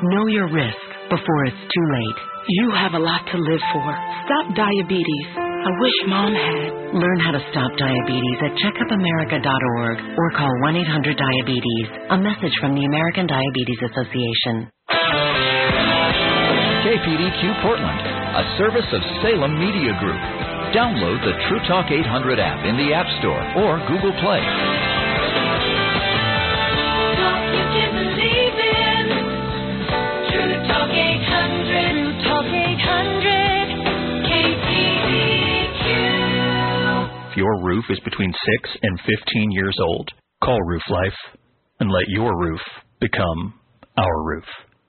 Know your risk before it's too late. You have a lot to live for. Stop diabetes. I wish Mom had. Learn how to stop diabetes at checkupamerica.org or call 1-800-DIABETES. A message from the American Diabetes Association. KPDQ Portland, a service of Salem Media Group. Download the True Talk 800 app in the App Store or Google Play. Talk you can believe in. True Talk 800. True Talk 800. KPDQ. If your roof is between 6 and 15 years old, call Roof Life and let your roof become our roof.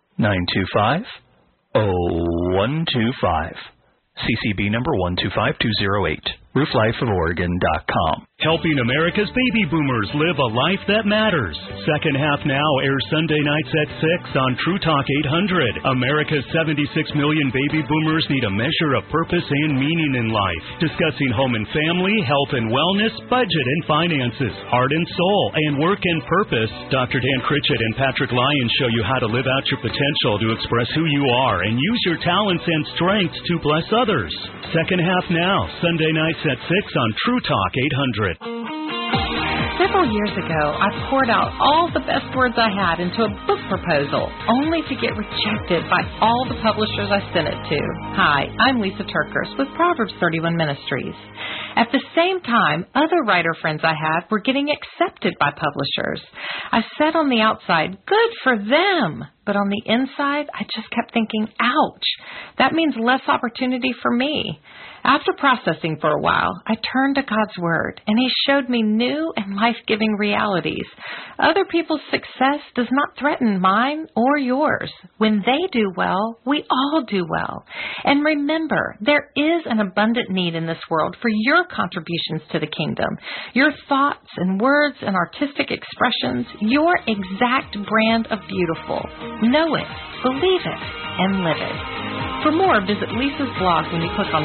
925-0125. CCB number 125208. RoofLifeOfOregon.com. Helping America's baby boomers live a life that matters. Second Half Now airs Sunday nights at 6 on True Talk 800. America's 76 million baby boomers need a measure of purpose and meaning in life. Discussing home and family, health and wellness, budget and finances, heart and soul, and work and purpose. Dr. Dan Critchett and Patrick Lyons show you how to live out your potential to express who you are and use your talents and strengths to bless others. Second Half Now, Sunday nights at 6 on True Talk 800. Several years ago, I poured out all the best words I had into a book proposal, only to get rejected by all the publishers I sent it to. Hi, I'm Lisa Turkers with Proverbs 31 Ministries. At the same time, other writer friends I had were getting accepted by publishers. I said on the outside, good for them. But on the inside, I just kept thinking, ouch, that means less opportunity for me. After processing for a while, I turned to God's Word, and He showed me new and life-giving realities. Other people's success does not threaten mine or yours. When they do well, we all do well. And remember, there is an abundant need in this world for your contributions to the kingdom, your thoughts and words and artistic expressions, your exact brand of beautiful. Know it, believe it, and live it. For more, visit Lisa's blog when you click on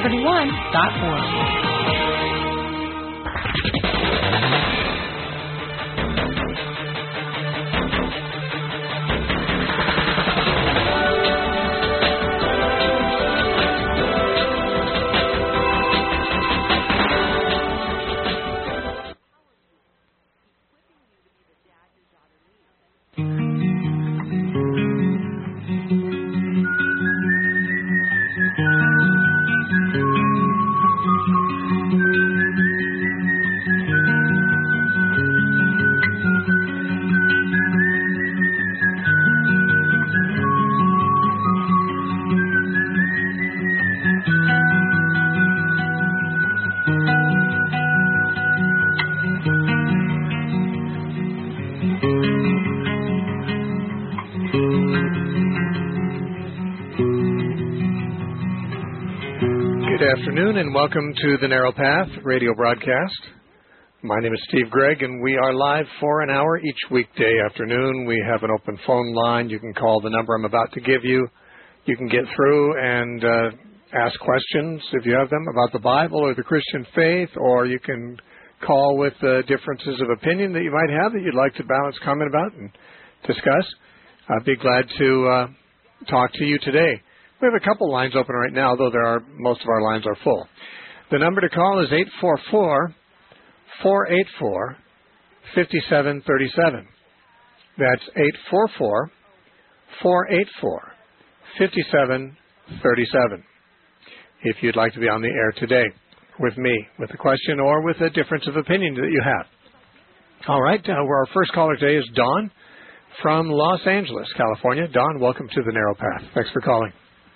Proverbs31.org. Good afternoon and welcome to the Narrow Path radio broadcast. My name is Steve Gregg and we are live for an hour each weekday afternoon. We have an open phone line. You can call the number I'm about to give you. You can get through and ask questions if you have them about the Bible or the Christian faith, or you can call with differences of opinion that you might have that you'd like to balance comment about and discuss. I'd be glad to talk to you today. We have a couple lines open right now, though most of our lines are full. The number to call is 844-484-5737. That's 844-484-5737. If you'd like to be on the air today with me, with a question or with a difference of opinion that you have. All right, our first caller today is Don from Los Angeles, California. Don, welcome to the Narrow Path. Thanks for calling.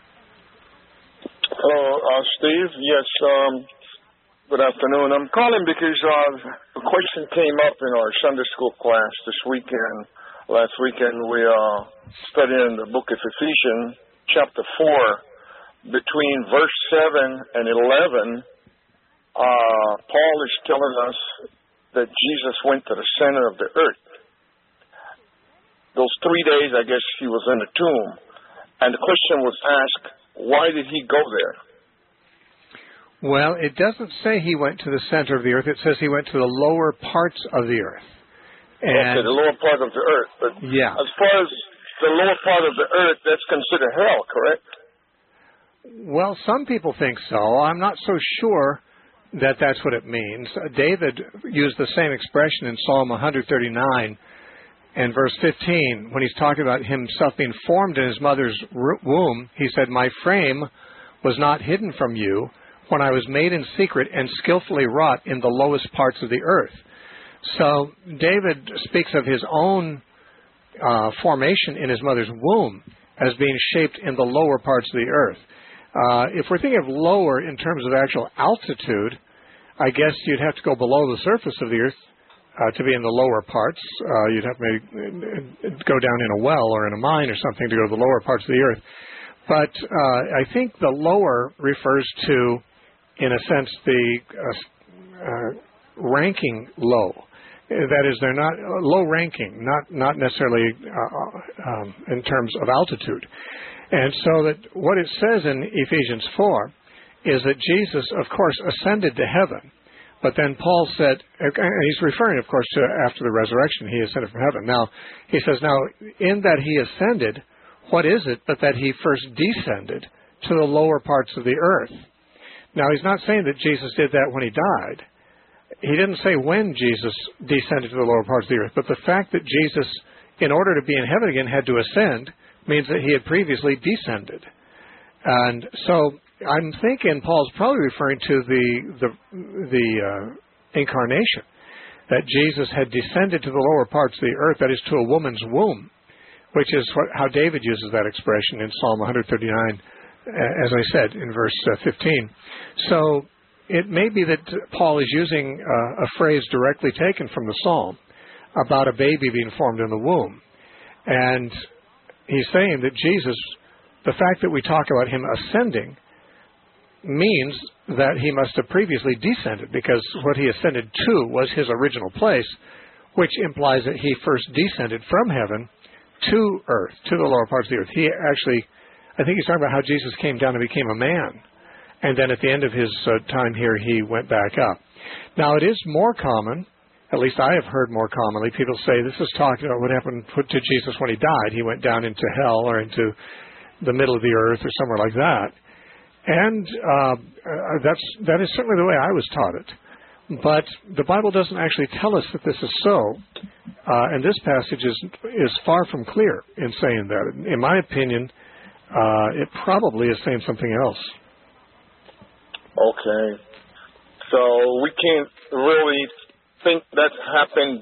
Hello, Steve. Yes, good afternoon. I'm calling because a question came up in our Sunday school class this weekend. Last weekend we studied the book of Ephesians, chapter 4. Between verse 7 and 11, Paul is telling us that Jesus went to the center of the earth. Those 3 days, I guess, he was in the tomb. And the question was asked, why did he go there? Well, it doesn't say he went to the center of the earth. It says he went to the lower parts of the earth. And okay, the lower part of the earth. But yeah. as far as the lower part of the earth, that's considered hell, correct? Well, some people think so. I'm not so sure that that's what it means. David used the same expression in Psalm 139 and verse 15 when he's talking about himself being formed in his mother's womb. He said, "My frame was not hidden from you when I was made in secret and skillfully wrought in the lowest parts of the earth." So David speaks of his own formation in his mother's womb as being shaped in the lower parts of the earth. If we're thinking of lower in terms of actual altitude, I guess you'd have to go below the surface of the earth to be in the lower parts. You'd have to maybe go down in a well or in a mine or something to go to the lower parts of the earth. But I think the lower refers to, in a sense, the ranking low. That is, they're not low ranking, not necessarily in terms of altitude. And so that what it says in Ephesians 4 is that Jesus, of course, ascended to heaven. But then Paul said, and he's referring, of course, to after the resurrection, he ascended from heaven. Now, he says, now, in that he ascended, what is it but that he first descended to the lower parts of the earth? Now, he's not saying that Jesus did that when he died. He didn't say when Jesus descended to the lower parts of the earth, but the fact that Jesus, in order to be in heaven again, had to ascend means that he had previously descended. And so I'm thinking Paul's probably referring to the incarnation, that Jesus had descended to the lower parts of the earth, that is, to a woman's womb, which is how David uses that expression in Psalm 139, as I said, in verse 15. So it may be that Paul is using a phrase directly taken from the Psalm about a baby being formed in the womb. And he's saying that Jesus, the fact that we talk about him ascending, means that he must have previously descended, because what he ascended to was his original place, which implies that he first descended from heaven to earth, to the lower parts of the earth. He actually, I think he's talking about how Jesus came down and became a man, and then at the end of his time here, he went back up. Now, it is more common, at least I have heard more commonly, people say this is talking about what happened to Jesus when he died. He went down into hell or into the middle of the earth or somewhere like that. And that is certainly the way I was taught it. But the Bible doesn't actually tell us that this is so. And this passage is far from clear in saying that. In my opinion, it probably is saying something else. Okay. So we can't really think that happened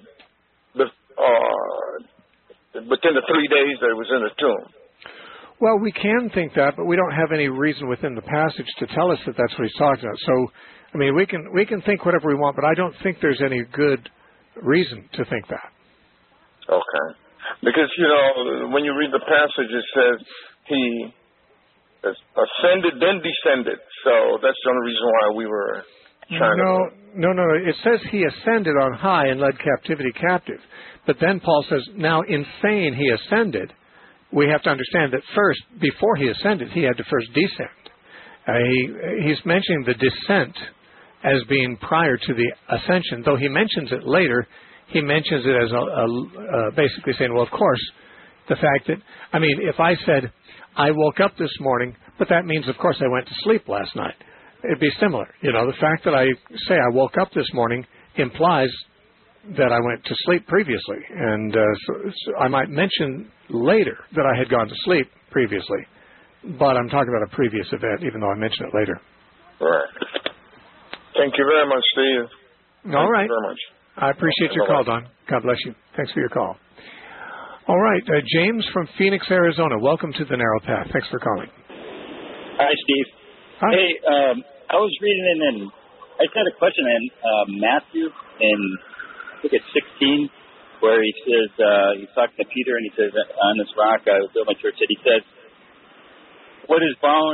within the 3 days that it was in the tomb. Well, we can think that, but we don't have any reason within the passage to tell us that that's what he's talking about. So, I mean, we can think whatever we want, but I don't think there's any good reason to think that. Okay. Because, when you read the passage, it says he ascended, then descended. So that's the only reason why we were trying to... No. It says he ascended on high and led captivity captive. But then Paul says, now in saying he ascended, we have to understand that first, before he ascended, he had to first descend. He's mentioning the descent as being prior to the ascension. Though he mentions it later, he mentions it as basically saying, well, of course, the fact that, I mean, if I said, I woke up this morning, but that means, of course, I went to sleep last night. It'd be similar. The fact that I say I woke up this morning implies that I went to sleep previously. And so I might mention later that I had gone to sleep previously. But I'm talking about a previous event, even though I mention it later. Right. Thank you very much, Steve. All right. Thank you very much. I appreciate your call, Don. God bless you. Thanks for your call. All right. James from Phoenix, Arizona. Welcome to the Narrow Path. Thanks for calling. Hi, Steve. Hi. Hey, I was reading and I just had a question in Matthew in, I think it's 16, where he says, he's talking to Peter and he says, on this rock I will build my church. And he says, whatever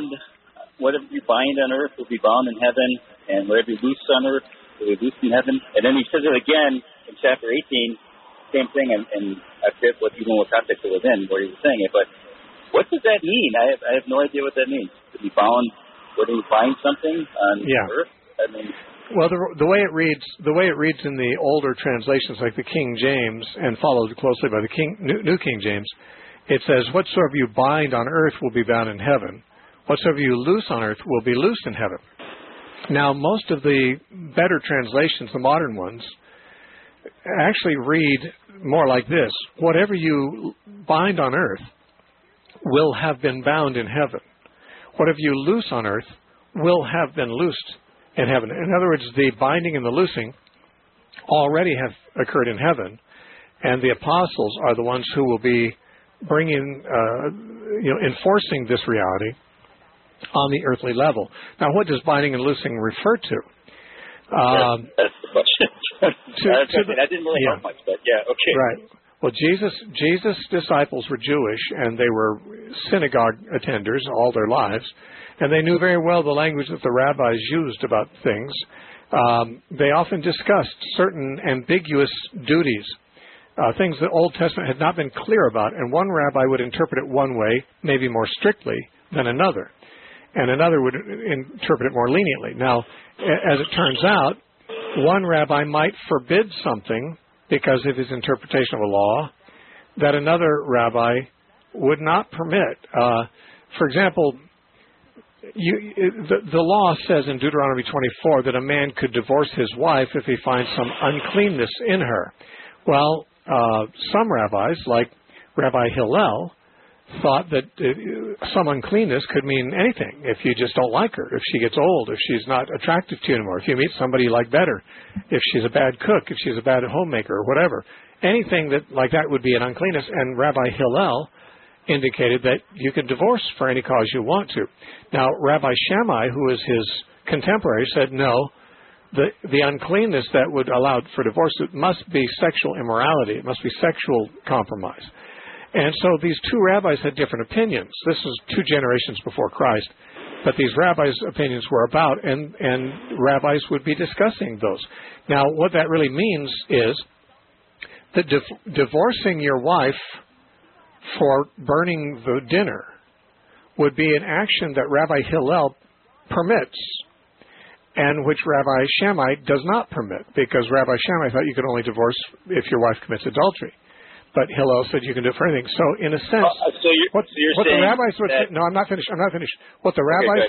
you bind on earth will be bound in heaven, and whatever you loose on earth will be loosed in heaven. And then he says it again in chapter 18, same thing, and I forget what context it was in where he was saying it. But what does that mean? I have no idea what that means. To be bound, whether you bind something on earth? I mean, well, the way it reads in the older translations, like the King James, and followed closely by the New King James, it says, whatsoever you bind on earth will be bound in heaven. Whatsoever you loose on earth will be loosed in heaven. Now, most of the better translations, the modern ones, actually read more like this. Whatever you bind on earth will have been bound in heaven. Whatever you loose on earth will have been loosed in heaven. In other words, the binding and the loosing already have occurred in heaven, and the apostles are the ones who will be bringing, enforcing this reality on the earthly level. Now, what does binding and loosing refer to? That's the question. I didn't really know much, but okay. Right. Well, Jesus' disciples were Jewish, and they were synagogue attenders all their lives, and they knew very well the language that the rabbis used about things. They often discussed certain ambiguous duties, things that Old Testament had not been clear about, and one rabbi would interpret it one way, maybe more strictly than another, and another would interpret it more leniently. Now, as it turns out, one rabbi might forbid something because of his interpretation of a law that another rabbi would not permit. For example, the law says in Deuteronomy 24 that a man could divorce his wife if he finds some uncleanness in her. Well, some rabbis, like Rabbi Hillel, thought that some uncleanness could mean anything. If you just don't like her, if she gets old, if she's not attractive to you anymore, if you meet somebody you like better, if she's a bad cook, if she's a bad homemaker, or whatever. Anything that like that would be an uncleanness. And Rabbi Hillel indicated that you could divorce for any cause you want to. Now, Rabbi Shammai, who is his contemporary, said no. The uncleanness that would allow for divorce, it must be sexual immorality. It must be sexual compromise. And so these two rabbis had different opinions. This was 2 generations before Christ. But these rabbis' opinions were about, and rabbis would be discussing those. Now, what that really means is that divorcing your wife for burning the dinner would be an action that Rabbi Hillel permits, and which Rabbi Shammai does not permit, because Rabbi Shammai thought you could only divorce if your wife commits adultery. But Hillel said you can do it for anything. So, in a sense, what the rabbis would say. No, I'm not finished. What the rabbis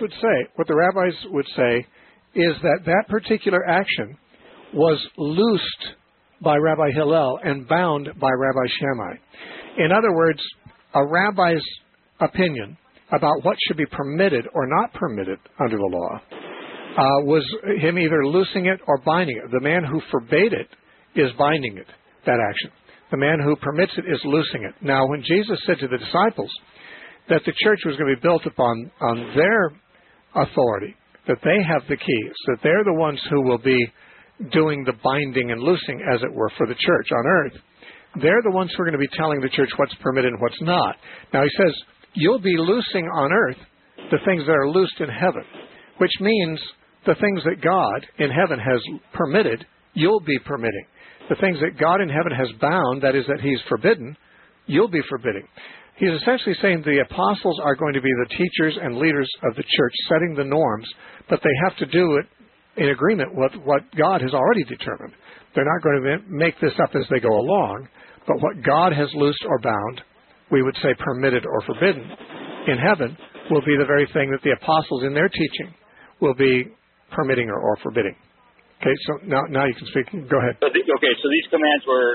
would say is that particular action was loosed by Rabbi Hillel and bound by Rabbi Shammai. In other words, a rabbi's opinion about what should be permitted or not permitted under the law was him either loosing it or binding it. The man who forbade it is binding it, that action. The man who permits it is loosing it. Now, when Jesus said to the disciples that the church was going to be built upon their authority, that they have the keys, that they're the ones who will be doing the binding and loosing, as it were, for the church on earth, they're the ones who are going to be telling the church what's permitted and what's not. Now, he says, you'll be loosing on earth the things that are loosed in heaven, which means the things that God in heaven has permitted, you'll be permitting. The things that God in heaven has bound, that is, that he's forbidden, you'll be forbidding. He's essentially saying the apostles are going to be the teachers and leaders of the church, setting the norms, but they have to do it in agreement with what God has already determined. They're not going to make this up as they go along, but what God has loosed or bound, we would say permitted or forbidden, in heaven will be the very thing that the apostles in their teaching will be permitting or forbidding. Okay, so now you can speak. Go ahead. So these commands were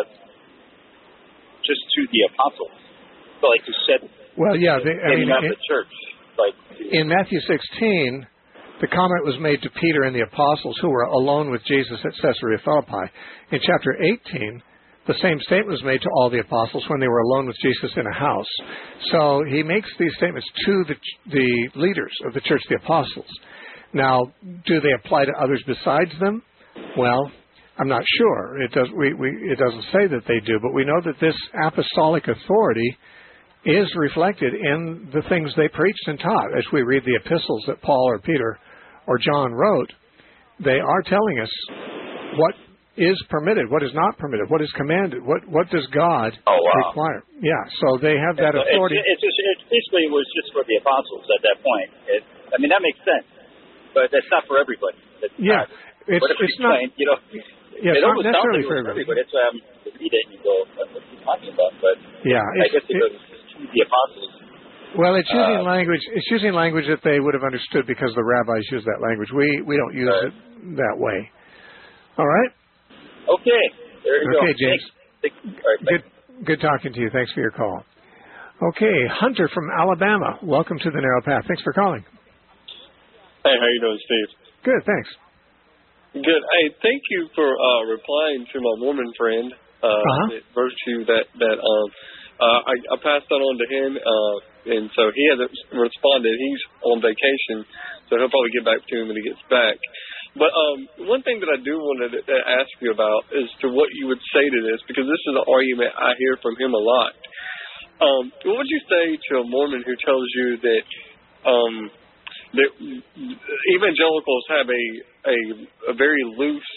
just to the apostles. So like you said, the church. In Matthew 16, the comment was made to Peter and the apostles who were alone with Jesus at Caesarea Philippi. In chapter 18, the same statement was made to all the apostles when they were alone with Jesus in a house. So he makes these statements to the leaders of the church, the apostles. Now, do they apply to others besides them? Well, I'm not sure. It doesn't say that they do, but we know that this apostolic authority is reflected in the things they preached and taught. As we read the epistles that Paul or Peter or John wrote, they are telling us what is permitted, what is not permitted, what is commanded, what does God require. Yeah, so they have that authority. It basically was just for the apostles at that point. That makes sense. But that's not for everybody. It's not. Yeah, it it's not almost necessarily sounds like for it was but it's you read it and you go, what are you talking about? But yeah, I guess it goes to the apostles. Well, it's using language. It's using language that they would have understood because the rabbis use that language. We don't use it that way. All right. Okay. There you go. Okay, James. Good talking to you. Thanks for your call. Okay, Hunter from Alabama. Welcome to the Narrow Path. Thanks for calling. Hey, how you doing, Steve? Good, thanks. Good. Hey, thank you for replying to my Mormon friend. That virtue that I passed that on to him, and so he hasn't responded. He's on vacation, so he'll probably get back to him when he gets back. But one thing that I do want to ask you about is to what you would say to this, because this is an argument I hear from him a lot. What would you say to a Mormon who tells you that that evangelicals have a very loose,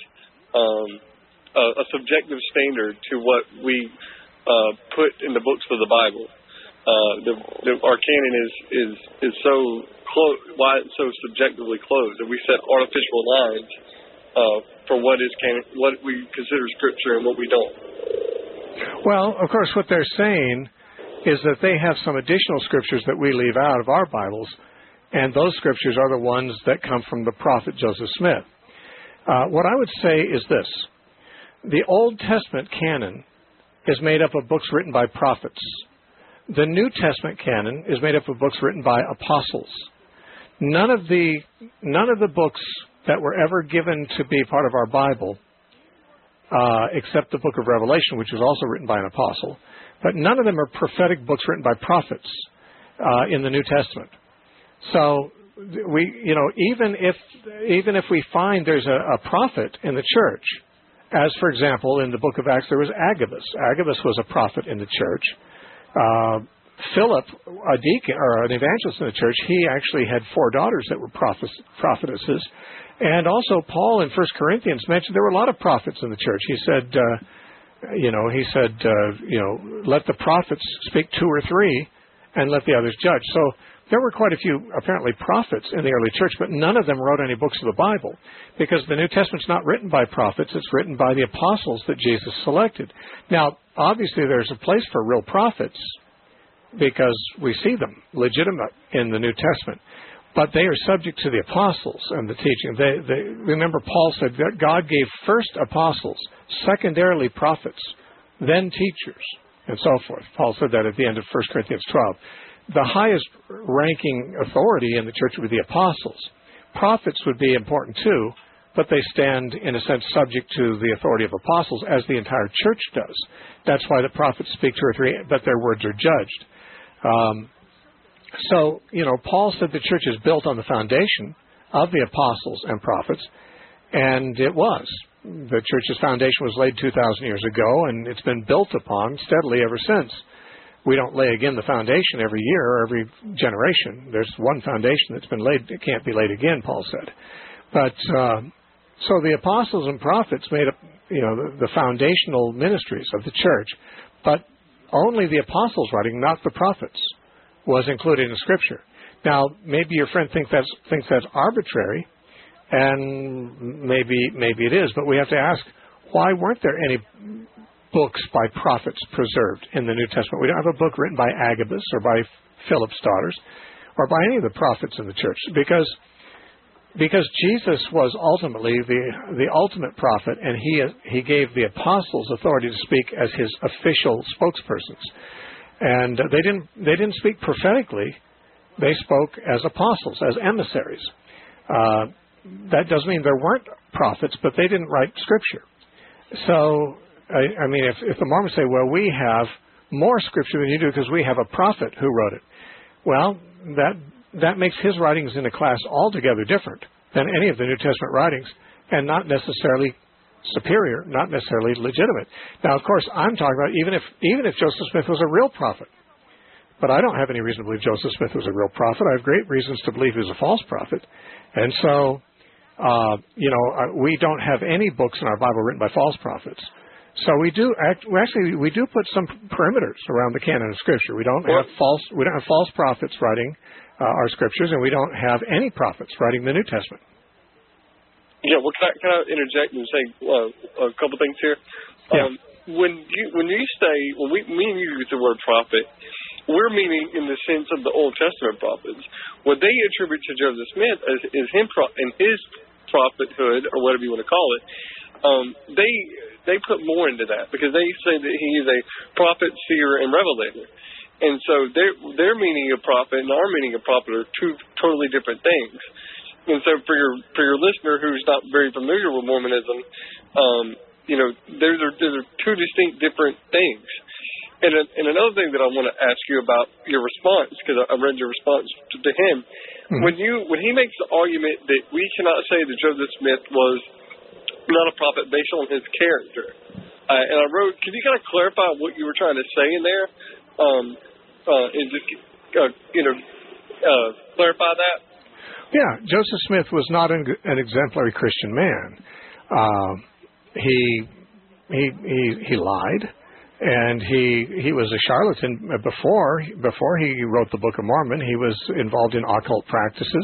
a subjective standard to what we put in the books of the Bible? Our canon is so close. Why it's so subjectively closed, and we set artificial lines for what is canon, what we consider Scripture, and what we don't. Well, of course, what they're saying is that they have some additional scriptures that we leave out of our Bibles, and those scriptures are the ones that come from the prophet Joseph Smith. What I would say is this. The Old Testament canon is made up of books written by prophets. The New Testament canon is made up of books written by apostles. None of the books that were ever given to be part of our Bible, except the book of Revelation, which was also written by an apostle, but none of them are prophetic books written by prophets in the New Testament. So even if we find there's a prophet in the church, as for example in the book of Acts there was Agabus. Agabus was a prophet in the church. Philip, a deacon or an evangelist in the church, he actually had 4 daughters that were prophetesses. And also Paul in 1 Corinthians mentioned there were a lot of prophets in the church. He said, let the prophets speak 2 or 3 and let the others judge. So there were quite a few, apparently, prophets in the early church, but none of them wrote any books of the Bible because the New Testament's not written by prophets. It's written by the apostles that Jesus selected. Now, obviously, there's a place for real prophets because we see them legitimate in the New Testament, but they are subject to the apostles and the teaching. Remember, Paul said that God gave first apostles, secondarily prophets, then teachers, and so forth. Paul said that at the end of 1 Corinthians 12. The highest ranking authority in the church would be the apostles. Prophets would be important too, but they stand, in a sense, subject to the authority of apostles, as the entire church does. That's why the prophets speak 2 or 3, but their words are judged. Paul said the church is built on the foundation of the apostles and prophets, and it was. The church's foundation was laid 2,000 years ago, and it's been built upon steadily ever since. We don't lay again the foundation every year or every generation. There's one foundation that's been laid. It can't be laid again, Paul said. But so the apostles and prophets made up, the foundational ministries of the church. But only the apostles' writing, not the prophets, was included in Scripture. Now, maybe your friend thinks that's arbitrary, and maybe it is. But we have to ask, why weren't there any books by prophets preserved in the New Testament? We don't have a book written by Agabus or by Philip's daughters or by any of the prophets in the church because Jesus was ultimately the ultimate prophet, and he gave the apostles authority to speak as his official spokespersons. And they didn't speak prophetically. They spoke as apostles, as emissaries. That doesn't mean there weren't prophets, but they didn't write Scripture. So I mean, if the Mormons say, well, we have more Scripture than you do because we have a prophet who wrote it, well, that makes his writings in a class altogether different than any of the New Testament writings, and not necessarily superior, not necessarily legitimate. Now, of course, I'm talking about even if Joseph Smith was a real prophet, but I don't have any reason to believe Joseph Smith was a real prophet. I have great reasons to believe he was a false prophet, and so we don't have any books in our Bible written by false prophets. So we do put some perimeters around the canon of Scripture. We don't have false prophets writing our Scriptures, and we don't have any prophets writing the New Testament. Yeah, well, can I interject and say a couple things here? Yeah. When me and you use the word prophet, we're meaning in the sense of the Old Testament prophets. What they attribute to Joseph Smith is him in his prophethood, or whatever you want to call it. They put more into that because they say that he is a prophet, seer, and revelator. And so their meaning of prophet and our meaning of prophet are two totally different things. And so for your listener who's not very familiar with Mormonism, those are two distinct different things. And another thing that I want to ask you about your response, because I read your response to him, when he makes the argument that we cannot say that Joseph Smith was not a prophet based on his character, and I wrote, can you kind of clarify what you were trying to say in there, and just clarify that? Yeah, Joseph Smith was not an exemplary Christian man. He lied, and he was a charlatan before he wrote the Book of Mormon. He was involved in occult practices.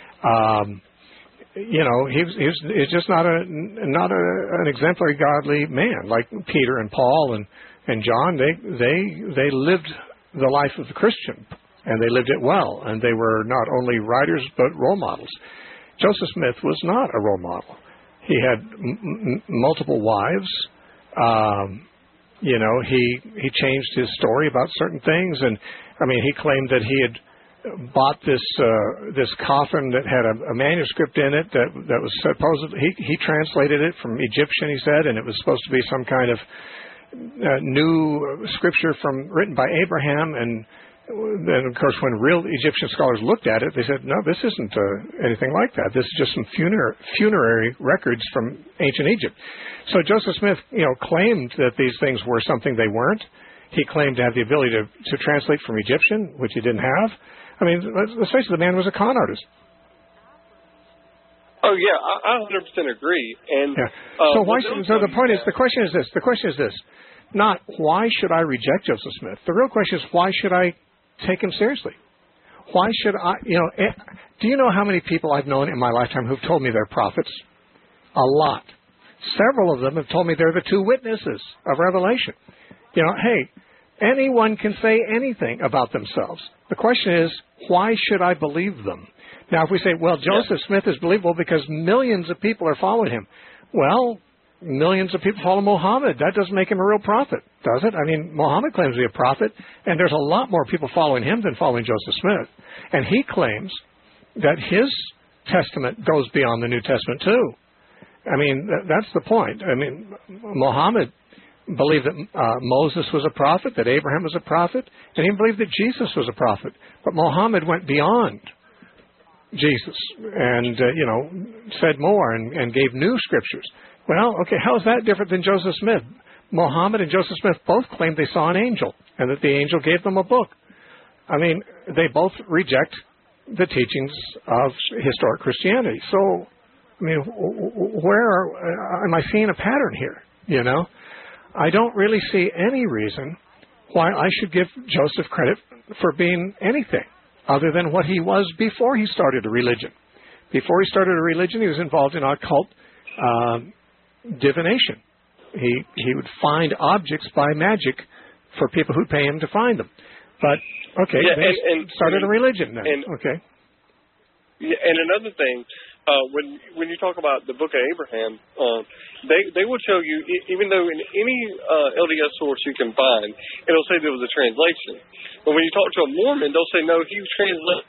He's just not an exemplary godly man like Peter and Paul and John. They lived the life of the Christian, and they lived it well, and they were not only writers but role models. Joseph Smith was not a role model. He had multiple wives. He changed his story about certain things, and he claimed that he had bought this coffin that had a manuscript in it that was supposedly he translated it from Egyptian, he said, and it was supposed to be some kind of new scripture written by Abraham. And then, of course, when real Egyptian scholars looked at it, they said, no, this isn't anything like that. This is just some funerary records from ancient Egypt. So Joseph Smith, claimed that these things were something they weren't. He claimed to have the ability to translate from Egyptian, which he didn't have. Let's face it, the man was a con artist. Oh, yeah, I 100% agree. And yeah. The question is this. Not why should I reject Joseph Smith? The real question is why should I take him seriously? Why should I, do you know how many people I've known in my lifetime who've told me they're prophets? A lot. Several of them have told me they're the two witnesses of Revelation. Hey, anyone can say anything about themselves. The question is, why should I believe them? Now, if we say, well, Joseph Smith is believable because millions of people are following him. Well, millions of people follow Muhammad. That doesn't make him a real prophet, does it? Muhammad claims to be a prophet, and there's a lot more people following him than following Joseph Smith. And he claims that his testament goes beyond the New Testament, too. That's the point. Muhammad believed that Moses was a prophet, that Abraham was a prophet, and he believed that Jesus was a prophet. But Muhammad went beyond Jesus and, said more and gave new scriptures. Well, okay, how is that different than Joseph Smith? Muhammad and Joseph Smith both claimed they saw an angel and that the angel gave them a book. They both reject the teachings of historic Christianity. So, am I seeing a pattern here? I don't really see any reason why I should give Joseph credit for being anything other than what he was before he started a religion. Before he started a religion, he was involved in occult divination. He would find objects by magic for people who'd pay him to find them. But, okay, they started a religion then. Okay. Yeah, and another thing, when you talk about the Book of Abraham, they will tell you, even though in any LDS source you can find, it'll say there was a translation. But when you talk to a Mormon, they'll say, no, he translated.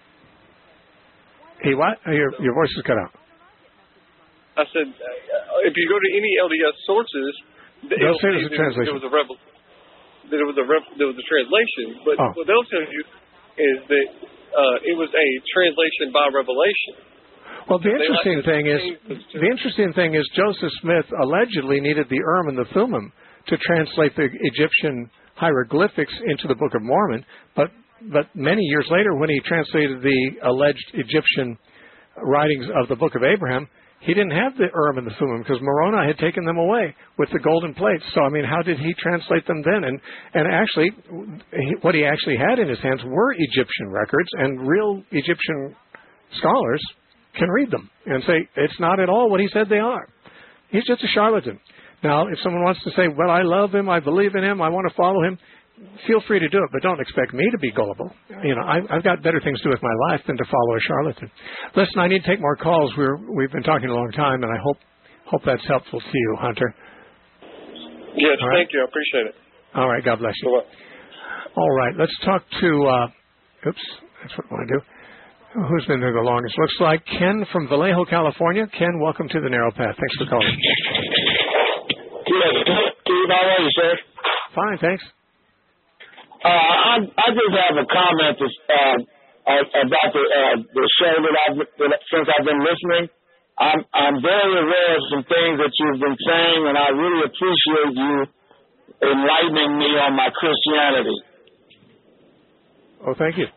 He what? Your voice is cut out. I said, if you go to any LDS sources, they'll say there's a translation. There was a translation, but what they'll tell you is that it was a translation by revelation. Well, the interesting thing is Joseph Smith allegedly needed the Urim and the Thummim to translate the Egyptian hieroglyphics into the Book of Mormon, but many years later, when he translated the alleged Egyptian writings of the Book of Abraham, he didn't have the Urim and the Thummim because Moroni had taken them away with the golden plates. So, how did he translate them then? And actually, what he actually had in his hands were Egyptian records, and real Egyptian scholars can read them and say, it's not at all what he said they are. He's just a charlatan. Now, if someone wants to say, well, I love him, I believe in him, I want to follow him, feel free to do it, but don't expect me to be gullible. You know, I've got better things to do with my life than to follow a charlatan. Listen, I need to take more calls. We've been talking a long time, and I hope that's helpful to you, Hunter. Yes, right. Thank you. I appreciate it. All right, God bless you. Bye-bye. All right, let's talk to, oops, that's what I want to do. Who's been there the longest? Looks like Ken from Vallejo, California. Ken, welcome to the Narrow Path. Thanks for calling. Yes, Steve, how are you, sir? Fine, thanks. I just have a comment about the show since I've been listening. I'm very aware of some things that you've been saying, and I really appreciate you enlightening me on my Christianity. Oh, thank you.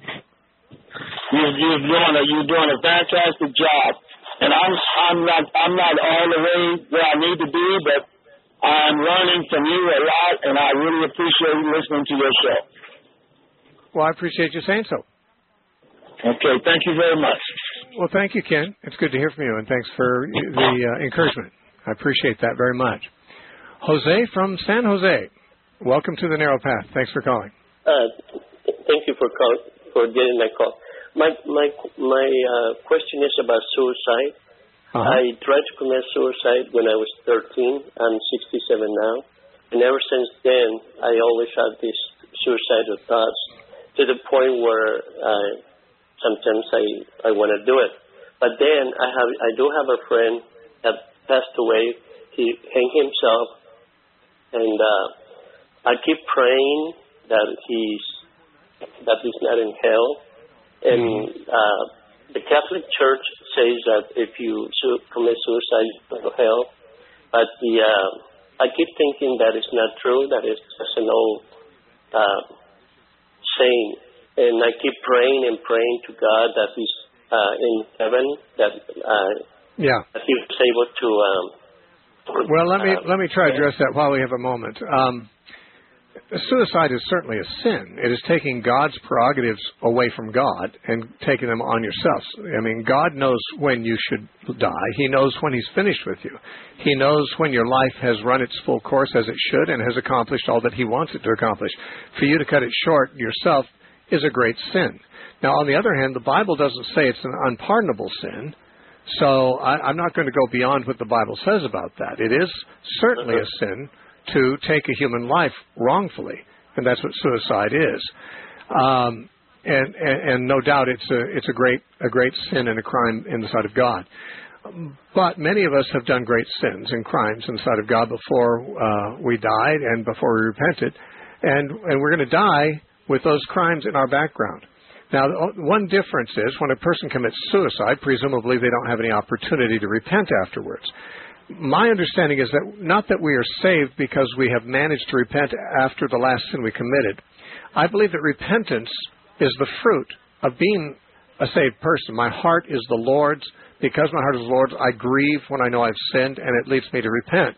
You're doing a fantastic job, and I'm not all the way where I need to be, but I'm learning from you a lot, and I really appreciate you listening to your show. Well, I appreciate you saying so. Okay, thank you very much. Well, thank you, Ken. It's good to hear from you, and thanks for the encouragement. I appreciate that very much. Jose from San Jose, welcome to the Narrow Path. Thanks for calling. Thank you for getting my call. My question is about suicide. I tried to commit suicide when I was 13. I'm 67 now. And ever since then, I always have these suicidal thoughts to the point where sometimes I want to do it. But then I do have a friend that passed away. He hanged himself. And I keep praying that he's not in hell. And the Catholic Church says that if you commit suicide, you go to hell. But I keep thinking that it's not true, that it's just an old saying. And I keep praying and praying to God that he's in heaven, that he was able to... well, let me try to address that while we have a moment. Suicide is certainly a sin. It is taking God's prerogatives away from God and taking them on yourself. I mean, God knows when you should die. He knows when he's finished with you. He knows when your life has run its full course as it should and has accomplished all that he wants it to accomplish. For you to cut it short yourself is a great sin. Now, on the other hand, the Bible doesn't say it's an unpardonable sin. So I'm not going to go beyond what the Bible says about that. It is certainly a sin to take a human life wrongfully, and that's what suicide is. And no doubt it's a great sin and a crime in the sight of God. But many of us have done great sins and crimes in the sight of God before we died and before we repented, and we're going to die with those crimes in our background. Now, one difference is when a person commits suicide, presumably they don't have any opportunity to repent afterwards. My understanding is that not that we are saved because we have managed to repent after the last sin we committed. I believe that repentance is the fruit of being a saved person. My heart is the Lord's. Because my heart is the Lord's, I grieve when I know I've sinned, and it leads me to repent.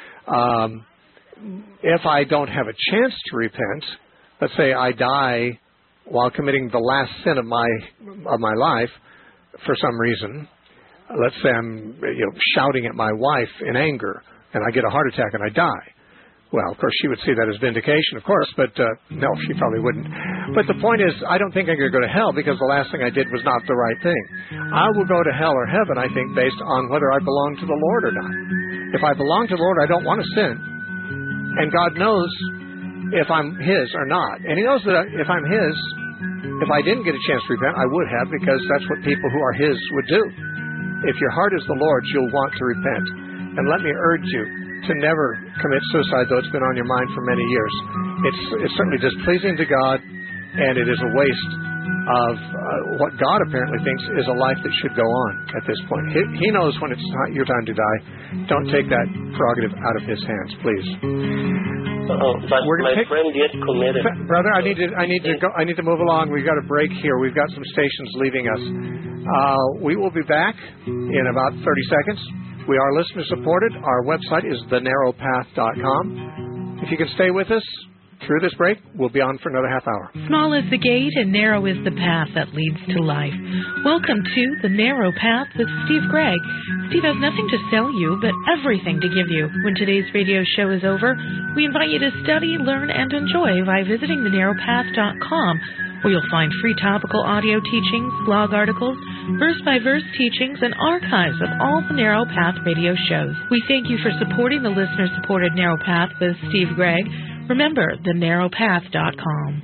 If I don't have a chance to repent, let's say I die while committing the last sin of my life for some reason. Let's say I'm shouting at my wife in anger, and I get a heart attack and I die. Well, of course, she would see that as vindication, of course, but no, she probably wouldn't. But the point is, I don't think I'm going to go to hell because the last thing I did was not the right thing. I will go to hell or heaven, I think, based on whether I belong to the Lord or not. If I belong to the Lord, I don't want to sin. And God knows if I'm his or not. And he knows that if I'm his, if I didn't get a chance to repent, I would have, because that's what people who are his would do. If your heart is the Lord's, you'll want to repent. And let me urge you to never commit suicide, though it's been on your mind for many years. It's certainly displeasing to God, and it is a waste of what God apparently thinks is a life that should go on at this point. He knows when it's your time to die. Don't take that prerogative out of his hands, please. But my friend did commit it. Brother, I need to move along. We've got a break here. We've got some stations leaving us. We will be back in about 30 seconds. We are listener supported. Our website is thenarrowpath.com. If you can stay with us, through this break. We'll be on for another half hour. Small is the gate and narrow is the path that leads to life. Welcome to The Narrow Path with Steve Gregg. Steve has nothing to sell you, but everything to give you. When today's radio show is over, we invite you to study, learn, and enjoy by visiting thenarrowpath.com, where you'll find free topical audio teachings, blog articles, verse-by-verse teachings, and archives of all the Narrow Path radio shows. We thank you for supporting the listener-supported Narrow Path with Steve Gregg. Remember, thenarrowpath.com.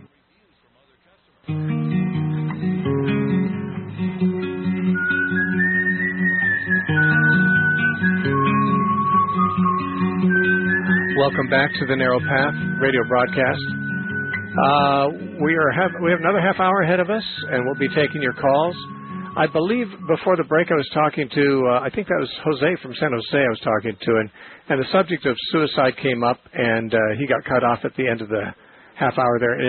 Welcome back to the Narrow Path radio broadcast. We have another half hour ahead of us, and we'll be taking your calls. I believe before the break I was talking to, I think that was Jose from San Jose I was talking to, and the subject of suicide came up, and he got cut off at the end of the half hour there.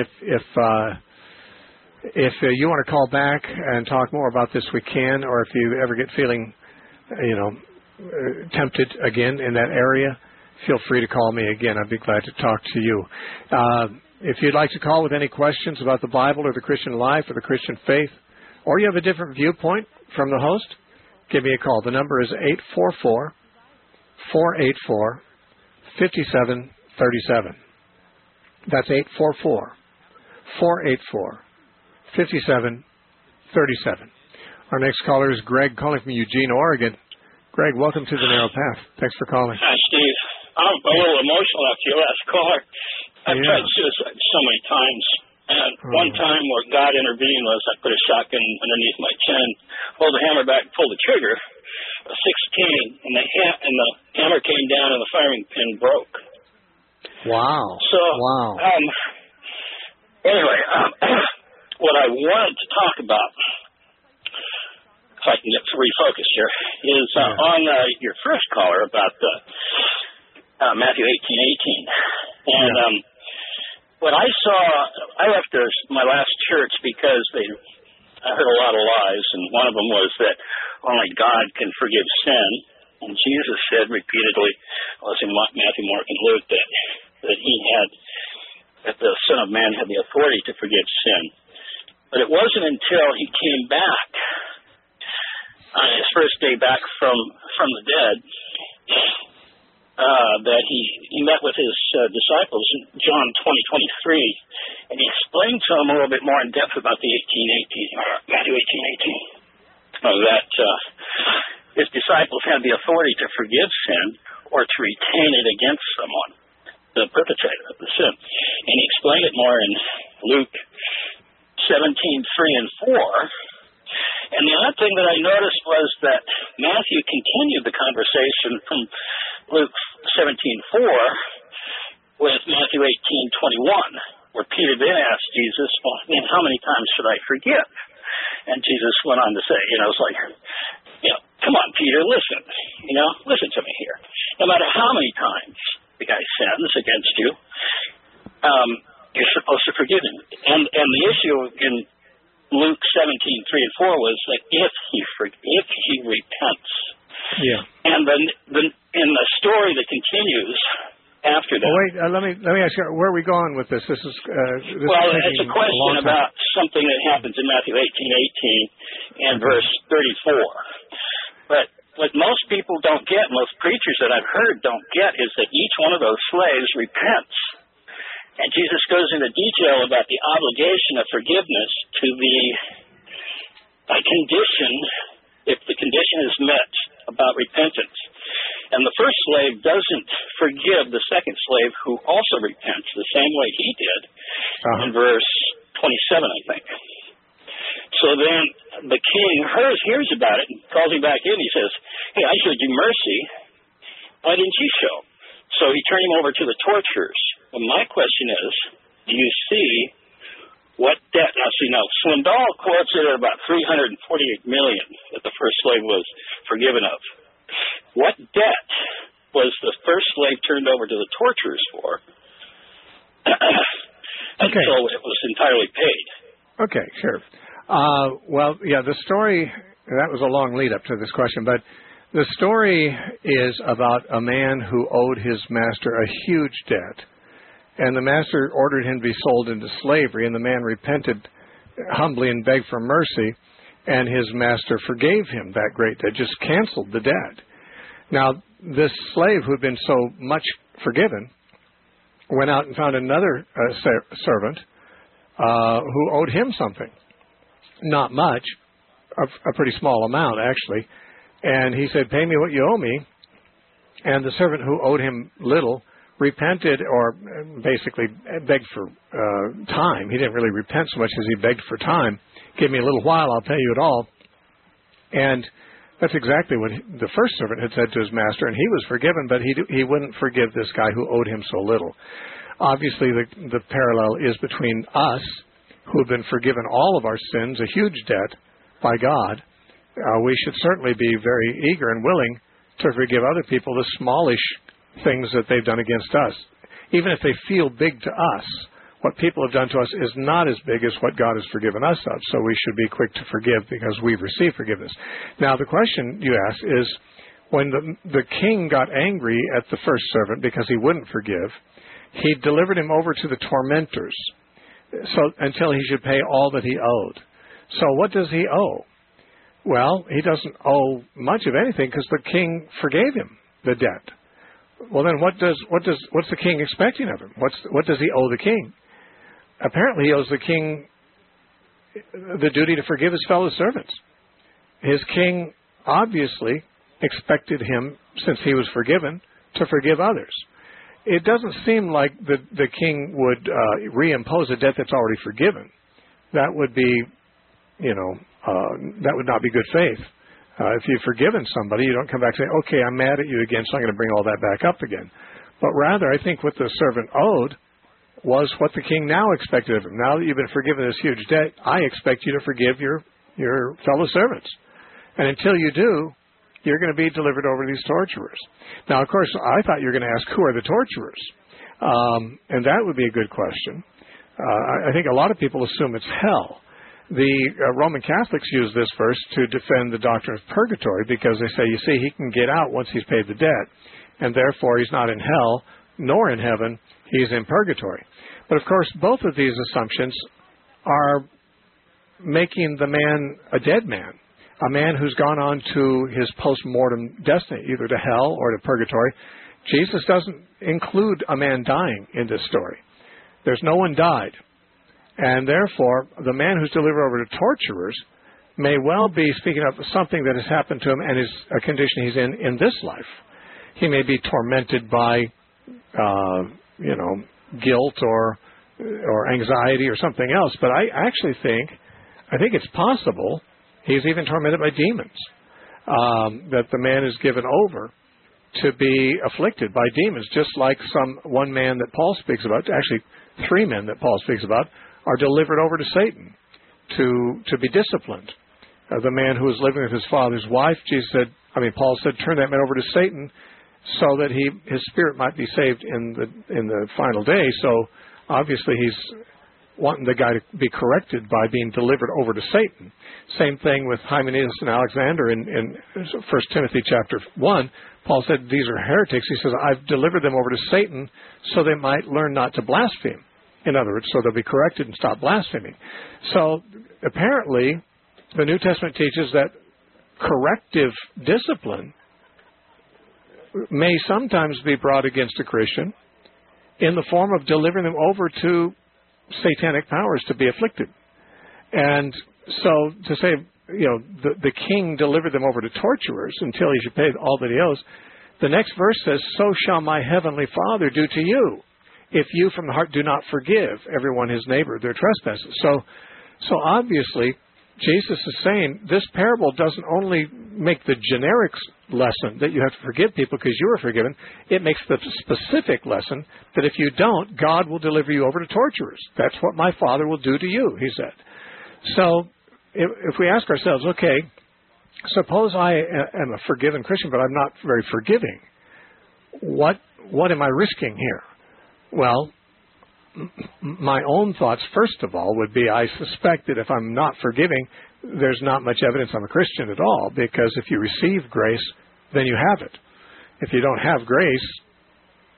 If you want to call back and talk more about this, we can, or if you ever get feeling, tempted again in that area, feel free to call me again. I'd be glad to talk to you. If you'd like to call with any questions about the Bible or the Christian life or the Christian faith, or you have a different viewpoint from the host, give me a call. The number is 844-484-5737. That's 844-484-5737. Our next caller is Greg calling from Eugene, Oregon. Greg, welcome to the Narrow Path. Thanks for calling. Hi, Steve. I'm a little emotional after your last caller. I've tried suicide so many times. And one time where God intervened was I put a shotgun underneath my chin, pulled the hammer back, pulled the trigger, a 16, and the hammer came down and the firing pin broke. Wow. So, anyway, what I wanted to talk about, if I can get refocused here, is on your first caller about Matthew 18:18. And what I saw, I left my last church because I heard a lot of lies, and one of them was that only God can forgive sin. And Jesus said repeatedly, well, it's in Matthew, Mark, and Luke, that the Son of Man had the authority to forgive sin. But it wasn't until he came back on his first day back from the dead that he met with his disciples in John 20:23, and he explained to them a little bit more in depth about the Matthew 18:18, that his disciples had the authority to forgive sin or to retain it against someone, the perpetrator of the sin. And he explained it more in Luke 17:3 and 4. And the other thing that I noticed was that Matthew continued the conversation from Luke 17:4 with Matthew 18:21, where Peter then asked Jesus, well, man, how many times should I forgive? And Jesus went on to say, it's like, come on, Peter, listen to me here. No matter how many times the guy sins against you, you're supposed to forgive him. And the issue in Luke 17:3 and 4 was that if he repents. Yeah. And then in the story that continues after that. Wait, let me ask you, where are we going with this? This is it's a question about something that happens in Matthew 18:18 and verse 34. But what most people don't get, most preachers that I've heard don't get, is that each one of those slaves repents. And Jesus goes into detail about the obligation of forgiveness to the condition, if the condition is met, about repentance. And the first slave doesn't forgive the second slave who also repents the same way he did in verse 27, I think. So then the king hears about it and calls him back in. He says, hey, I showed you mercy. Why didn't you show? So he turned him over to the torturers. Well, my question is, do you see what debt? Now Swindoll quotes it at about $348 million that the first slave was forgiven of. What debt was the first slave turned over to the torturers for until it was entirely paid? Okay, sure. The story, that was a long lead up to this question, but the story is about a man who owed his master a huge debt. and the master ordered him to be sold into slavery, and the man repented humbly and begged for mercy, and his master forgave him that great debt, just canceled the debt. Now, this slave who had been so much forgiven went out and found another servant who owed him something. Not much, a pretty small amount, actually. And he said, "Pay me what you owe me." And the servant who owed him little repented, or basically begged for time. He didn't really repent so much as he begged for time. "Give me a little while, I'll pay you it all." And that's exactly what the first servant had said to his master, and he was forgiven, but he wouldn't forgive this guy who owed him so little. Obviously, the parallel is between us, who have been forgiven all of our sins, a huge debt by God. We should certainly be very eager and willing to forgive other people the smallish things that they've done against us. Even if they feel big to us, what people have done to us is not as big as what God has forgiven us of. So we should be quick to forgive because we've received forgiveness. Now, the question you ask is, when the king got angry at the first servant because he wouldn't forgive, he delivered him over to the tormentors, until he should pay all that he owed. So what does he owe? Well, he doesn't owe much of anything because the king forgave him the debt. Well, then what's the king expecting of him? What does he owe the king? Apparently, he owes the king the duty to forgive his fellow servants. His king obviously expected him, since he was forgiven, to forgive others. It doesn't seem like the king would reimpose a debt that's already forgiven. That would be, that would not be good faith. If you've forgiven somebody, you don't come back and say, "Okay, I'm mad at you again, so I'm going to bring all that back up again." But rather, I think what the servant owed was what the king now expected of him. Now that you've been forgiven this huge debt, I expect you to forgive your fellow servants. And until you do, you're going to be delivered over to these torturers. Now, of course, I thought you were going to ask, who are the torturers? And that would be a good question. I think a lot of people assume it's hell. The Roman Catholics use this verse to defend the doctrine of purgatory because they say, you see, he can get out once he's paid the debt, and therefore he's not in hell nor in heaven, he's in purgatory. But of course, both of these assumptions are making the man a dead man, a man who's gone on to his post-mortem destiny, either to hell or to purgatory. Jesus doesn't include a man dying in this story. There's no one died. And therefore, the man who's delivered over to torturers may well be speaking of something that has happened to him and is a condition he's in this life. He may be tormented by, guilt or anxiety or something else. But I actually think it's possible he's even tormented by demons, that the man is given over to be afflicted by demons, just like one man that Paul speaks about, actually 3 men that Paul speaks about, are delivered over to Satan to be disciplined. The man who was living with his father's wife, Paul said, turn that man over to Satan so that his spirit might be saved in the final day. So obviously he's wanting the guy to be corrected by being delivered over to Satan. Same thing with Hymenaeus and Alexander in 1 Timothy chapter 1. Paul said these are heretics. He says, I've delivered them over to Satan so they might learn not to blaspheme. In other words, so they'll be corrected and stop blaspheming. So apparently the New Testament teaches that corrective discipline may sometimes be brought against a Christian in the form of delivering them over to satanic powers to be afflicted. And so to say, the king delivered them over to torturers until he should pay all that he owes, the next verse says, so shall my heavenly Father do to you, if you from the heart do not forgive everyone his neighbor their trespasses. So obviously, Jesus is saying this parable doesn't only make the generic lesson that you have to forgive people because you are forgiven. It makes the specific lesson that if you don't, God will deliver you over to torturers. That's what my Father will do to you, he said. So if we ask ourselves, okay, suppose I am a forgiven Christian, but I'm not very forgiving. What am I risking here? Well, my own thoughts, first of all, would be I suspect that if I'm not forgiving, there's not much evidence I'm a Christian at all, because if you receive grace, then you have it. If you don't have grace,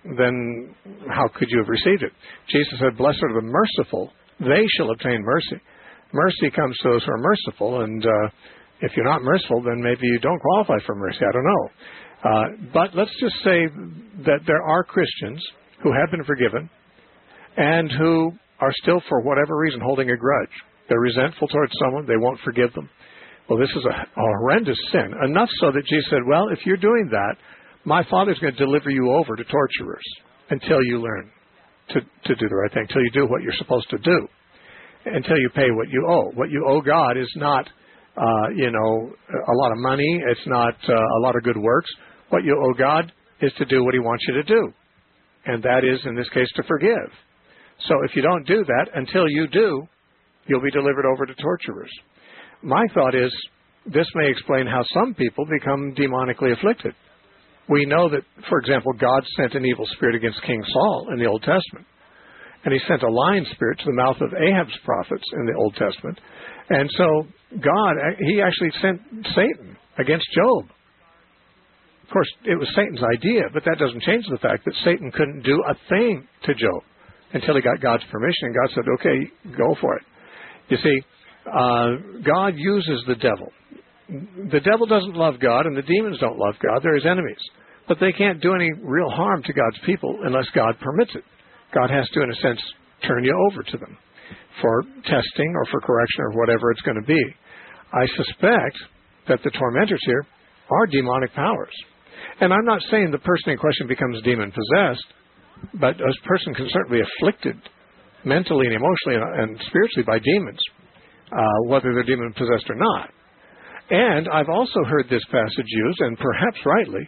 then how could you have received it? Jesus said, blessed are the merciful, they shall obtain mercy. Mercy comes to those who are merciful, and if you're not merciful, then maybe you don't qualify for mercy. I don't know. But let's just say that there are Christians who have been forgiven and who are still, for whatever reason, holding a grudge. They're resentful towards someone. They won't forgive them. Well, this is a horrendous sin, enough so that Jesus said, well, if you're doing that, my Father's going to deliver you over to torturers until you learn to do the right thing, until you do what you're supposed to do, until you pay what you owe. What you owe God is not, a lot of money. It's not a lot of good works. What you owe God is to do what He wants you to do, and that is, in this case, to forgive. So if you don't do that, until you do, you'll be delivered over to torturers. My thought is, this may explain how some people become demonically afflicted. We know that, for example, God sent an evil spirit against King Saul in the Old Testament. And He sent a lying spirit to the mouth of Ahab's prophets in the Old Testament. And so God, He actually sent Satan against Job. Of course, it was Satan's idea, but that doesn't change the fact that Satan couldn't do a thing to Job until he got God's permission. And God said, okay, go for it. You see, God uses the devil. The devil doesn't love God, and the demons don't love God. They're His enemies. But they can't do any real harm to God's people unless God permits it. God has to, in a sense, turn you over to them for testing or for correction or whatever it's going to be. I suspect that the tormentors here are demonic powers. And I'm not saying the person in question becomes demon-possessed, but a person can certainly be afflicted mentally and emotionally and spiritually by demons, whether they're demon-possessed or not. And I've also heard this passage used, and perhaps rightly,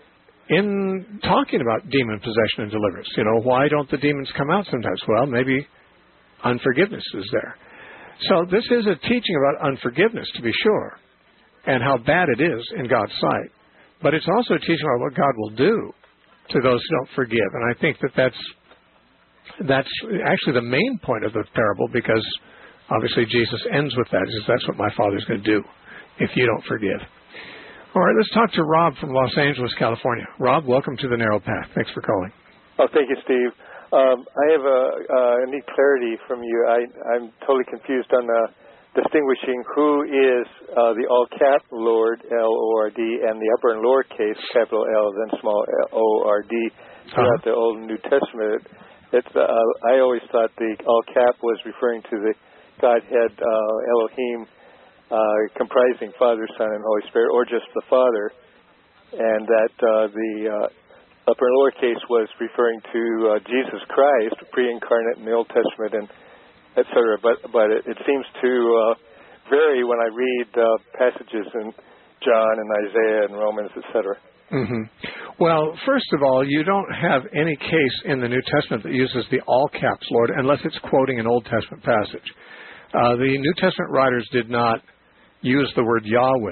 in talking about demon possession and deliverance. Why don't the demons come out sometimes? Well, maybe unforgiveness is there. So this is a teaching about unforgiveness, to be sure, and how bad it is in God's sight. But it's also a teaching about what God will do to those who don't forgive. And I think that that's actually the main point of the parable, because obviously Jesus ends with that. He says, that's what my Father's going to do if you don't forgive. All right, let's talk to Rob from Los Angeles, California. Rob, welcome to the Narrow Path. Thanks for calling. Oh, thank you, Steve. I have a need clarity from you. I'm totally confused on distinguishing who is the all-cap Lord, L-O-R-D, and the upper and lower case, capital L, then small O-R-D, throughout the Old and New Testament. I always thought the all-cap was referring to the Godhead, Elohim, comprising Father, Son, and Holy Spirit, or just the Father, and that the upper and lower case was referring to Jesus Christ, pre-incarnate in the Old Testament, and et cetera. But it seems to vary when I read passages in John and Isaiah and Romans, et cetera. Mm-hmm. Well, first of all, you don't have any case in the New Testament that uses the all caps Lord unless it's quoting an Old Testament passage. The New Testament writers did not use the word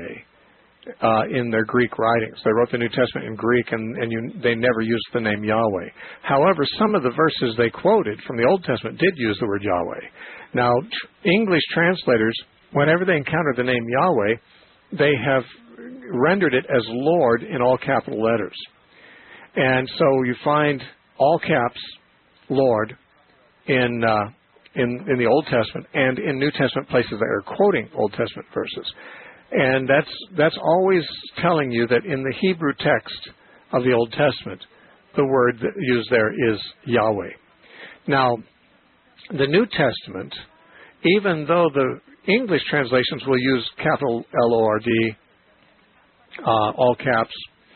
Yahweh in their Greek writings. They wrote the New Testament in Greek, and they never used the name Yahweh. However, some of the verses they quoted from the Old Testament did use the word Yahweh. Now, English translators, whenever they encounter the name Yahweh, they have rendered it as Lord in all capital letters. And so you find all caps Lord in the Old Testament and in New Testament places that are quoting Old Testament verses. And that's always telling you that in the Hebrew text of the Old Testament, the word used there is Yahweh. Now, the New Testament, even though the English translations will use capital L-O-R-D, all caps,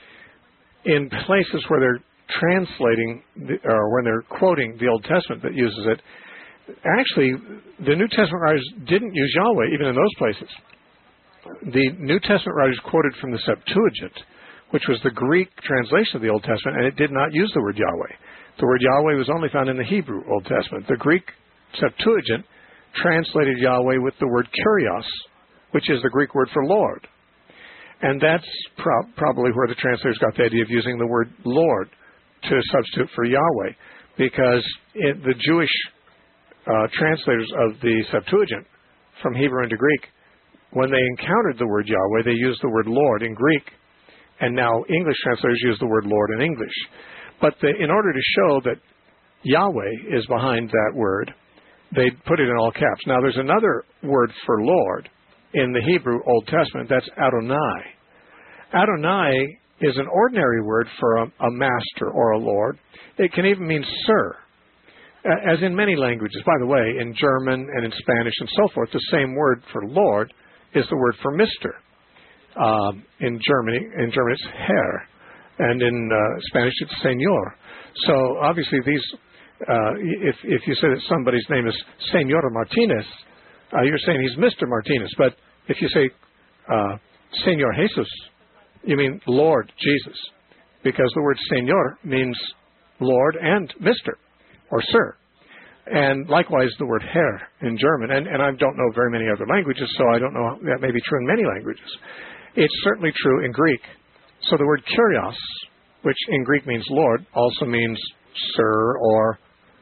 in places where they're translating or when they're quoting the Old Testament that uses it, actually, the New Testament writers didn't use Yahweh even in those places. The New Testament writers quoted from the Septuagint, which was the Greek translation of the Old Testament, and it did not use the word Yahweh. The word Yahweh was only found in the Hebrew Old Testament. The Greek Septuagint translated Yahweh with the word Kyrios, which is the Greek word for Lord. And that's probably where the translators got the idea of using the word Lord to substitute for Yahweh, because the Jewish translators of the Septuagint from Hebrew into Greek, when they encountered the word Yahweh, they used the word Lord in Greek, and now English translators use the word Lord in English. But in order to show that Yahweh is behind that word, they put it in all caps. Now, there's another word for Lord in the Hebrew Old Testament. That's Adonai. Adonai is an ordinary word for a master or a lord. It can even mean sir, as in many languages. By the way, in German and in Spanish and so forth, the same word for Lord is the word for Mister. In Germany, it's Herr, and in Spanish it's Señor. So obviously, these, if you say that somebody's name is Señor Martinez, you're saying he's Mr. Martinez. But if you say Señor Jesus, you mean Lord Jesus, because the word Señor means Lord and Mr. or Sir. And likewise, the word Herr in German. And I don't know very many other languages, so I don't know. That may be true in many languages. It's certainly true in Greek. So the word Kyrios, which in Greek means Lord, also means Sir or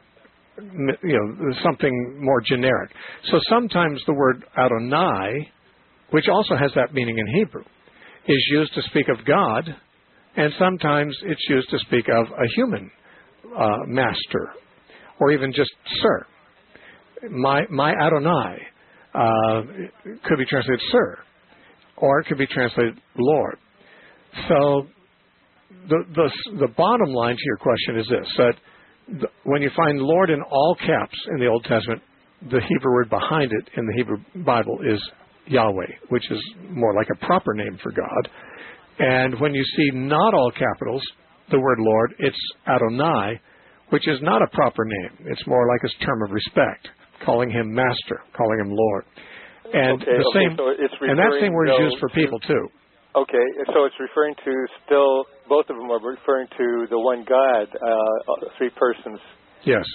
something more generic. So sometimes the word Adonai, which also has that meaning in Hebrew, is used to speak of God, and sometimes it's used to speak of a human master, or even just sir. My Adonai could be translated sir, or it could be translated Lord. So the bottom line to your question is this, that when you find Lord in all caps in the Old Testament, the Hebrew word behind it in the Hebrew Bible is Yahweh, which is more like a proper name for God. And when you see not all capitals, the word Lord, it's Adonai, which is not a proper name. It's more like a term of respect, calling him master, calling him Lord. And that same word is used for people too. Okay, so it's referring to still, both of them are referring to the one God, three persons. Yes.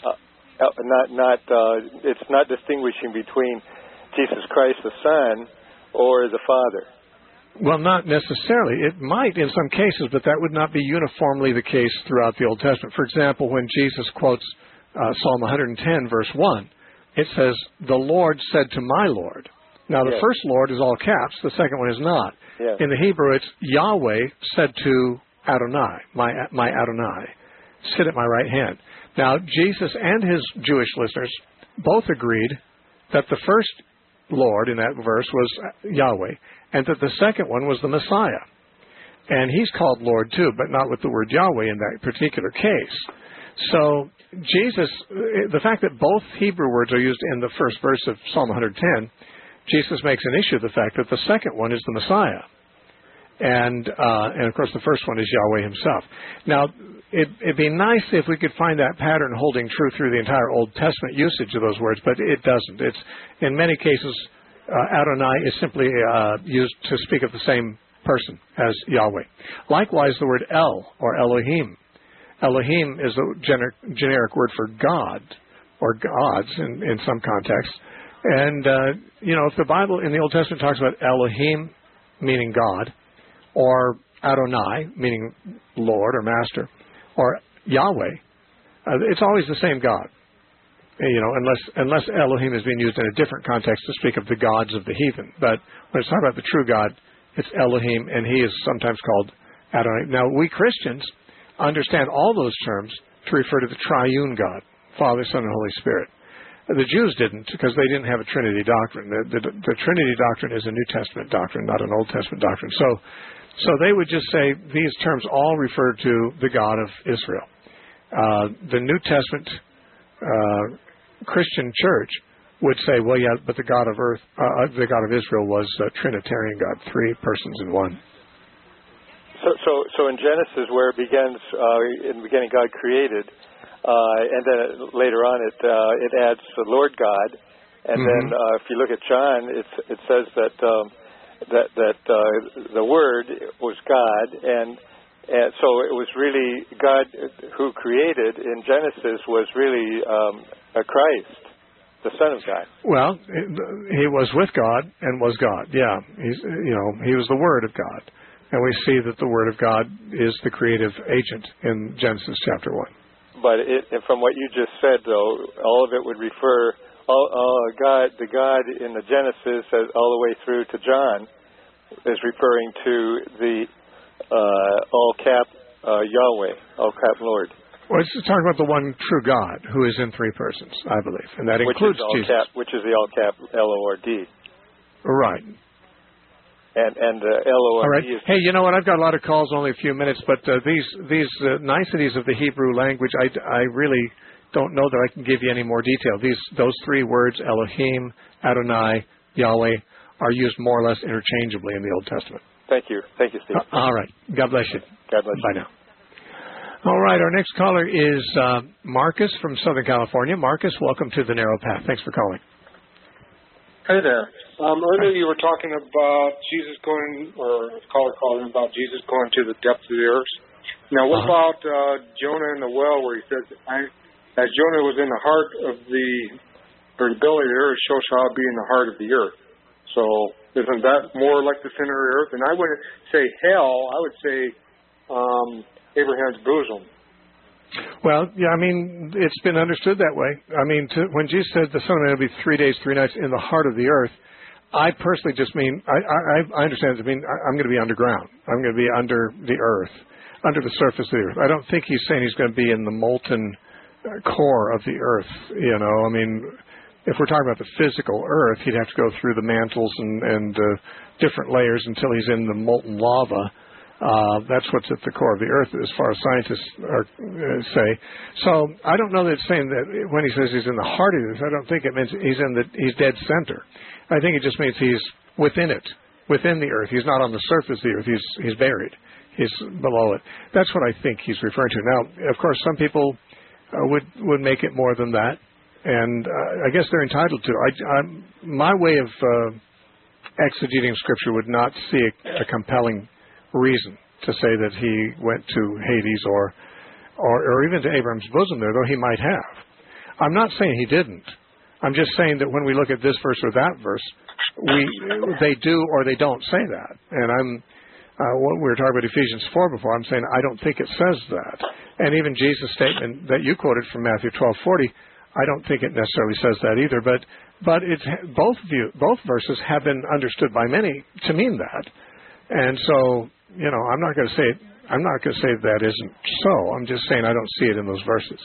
It's not distinguishing between Jesus Christ the Son or the Father. Well, not necessarily. It might in some cases, but that would not be uniformly the case throughout the Old Testament. For example, when Jesus quotes Psalm 110, verse 1, it says, "The Lord said to my Lord." Now, the first Lord is all caps. The second one is not. Yes. In the Hebrew, it's Yahweh said to Adonai, my Adonai, sit at my right hand. Now, Jesus and his Jewish listeners both agreed that the first Lord in that verse was Yahweh, and that the second one was the Messiah. And he's called Lord too, but not with the word Yahweh in that particular case. So Jesus, the fact that both Hebrew words are used in the first verse of Psalm 110, Jesus makes an issue of the fact that the second one is the Messiah. And of course the first one is Yahweh himself. Now, it'd be nice if we could find that pattern holding true through the entire Old Testament usage of those words, but it doesn't. It's in many cases, Adonai is simply used to speak of the same person as Yahweh. Likewise, the word El or Elohim. Elohim is a generic word for God or gods in some contexts. And, if the Bible in the Old Testament talks about Elohim, meaning God, or Adonai, meaning Lord or Master, or Yahweh, it's always the same God. Unless Elohim is being used in a different context to speak of the gods of the heathen. But when it's talking about the true God, it's Elohim, and he is sometimes called Adonai. Now, we Christians understand all those terms to refer to the triune God, Father, Son, and Holy Spirit. The Jews didn't, because they didn't have a Trinity doctrine. The Trinity doctrine is a New Testament doctrine, not an Old Testament doctrine. So they would just say these terms all refer to the God of Israel. The New Testament Christian church would say, well, yeah, but the God of Israel was a Trinitarian God, three persons in one. So in Genesis, where it begins, in the beginning God created, and then later on it adds the Lord God, and then if you look at John, it says that the Word was God, and so it was really God who created in Genesis was really Christ, the Son of God. Well, he was with God and was God. Yeah, he was the Word of God, and we see that the Word of God is the creative agent in Genesis chapter 1. But from what you just said, though, all of it would refer, the God in the Genesis all the way through to John is referring to the all-cap Yahweh, all cap Lord. Well, it's talking about the one true God who is in three persons, I believe, and that includes Jesus. Which is the all cap Lord. Right. And Lord. All right. Is... Hey, you know what? I've got a lot of calls, only a few minutes, but these niceties of the Hebrew language, I really don't know that I can give you any more detail. Those three words, Elohim, Adonai, Yahweh, are used more or less interchangeably in the Old Testament. Thank you. Thank you, Steve. All right. God bless you. God bless you. Bye now. All right. Our next caller is Marcus from Southern California. Marcus, welcome to the Narrow Path. Thanks for calling. Hey there. Earlier you were talking about Jesus going, or a caller calling about Jesus going to the depths of the earth. Now, what about Jonah in the well, where he says, as Jonah was in the heart of or the belly of the earth, so shall I be in the heart of the earth. So isn't that more like the center of the earth? And I wouldn't say hell. I would say Abraham's bosom. Well, yeah, I mean, it's been understood that way. I mean, when Jesus said the Son of Man will be 3 days, 3 nights in the heart of the earth, I personally just mean, I understand it to mean I'm going to be underground. I'm going to be under the earth, under the surface of the earth. I don't think he's saying he's going to be in the molten core of the earth, you know. I mean, if we're talking about the physical earth, he'd have to go through the mantles and different layers until he's in the molten lava. That's what's at the core of the earth, as far as scientists say. So I don't know that it's saying that when he says he's in the heart of this, I don't think it means he's dead center. I think it just means he's within it, within the earth. He's not on the surface of the earth. He's buried. He's below it. That's what I think he's referring to. Now, of course, some people would make it more than that, and I guess they're entitled to. My way of exegeting Scripture would not see a compelling reason to say that he went to Hades or even to Abraham's bosom there, though he might have. I'm not saying he didn't. I'm just saying that when we look at this verse or that verse, they do or they don't say that. And we were talking about Ephesians 4 before. I'm saying I don't think it says that. And even Jesus' statement that you quoted from Matthew 12:40, I don't think it necessarily says that either. But it's both verses have been understood by many to mean that. And so, you know, I'm not going to say that isn't so. I'm just saying I don't see it in those verses.